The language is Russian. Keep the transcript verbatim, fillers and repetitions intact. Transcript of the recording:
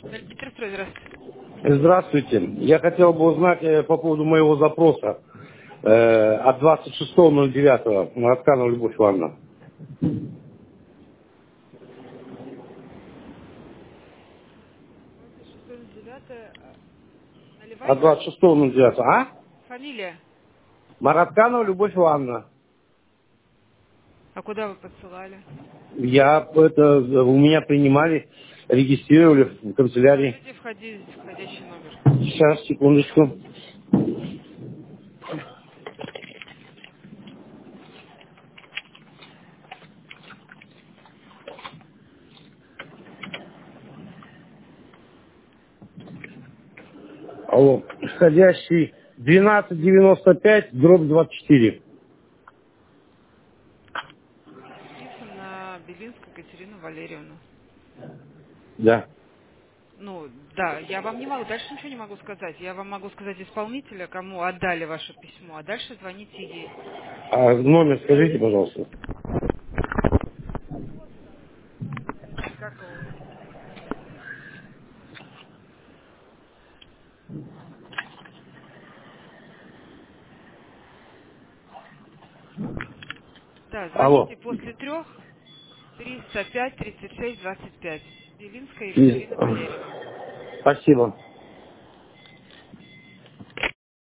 Петрострой, здравствуйте. Здравствуйте. Я хотел бы узнать э, по поводу моего запроса э, от двадцать шестого ноль девятого Маратканова Любовь Ивановна. двадцать шестое девятое. От Наливайко? двадцать шестого ноль девятого А? Фамилия? Маратканова Любовь Ивановна. А куда вы подсылали? Я это у меня принимали, регистрировали в канцелярии. Скажите входи, входящий номер. Сейчас, секундочку. Алло. Входящий двенадцать девяносто пять дробь двадцать четыре. Записан на Белинскую Катерину Валерьевну. Да. Ну, да, я вам не могу, дальше ничего не могу сказать. Я вам могу сказать исполнителя, кому отдали ваше письмо, а дальше звоните ей. А номер скажите, пожалуйста. Как его? Да, Алло. звоните после трех, триста пять, тридцать шесть, двадцать пять. Белинская И- Екатерина Валерьевна. Спасибо.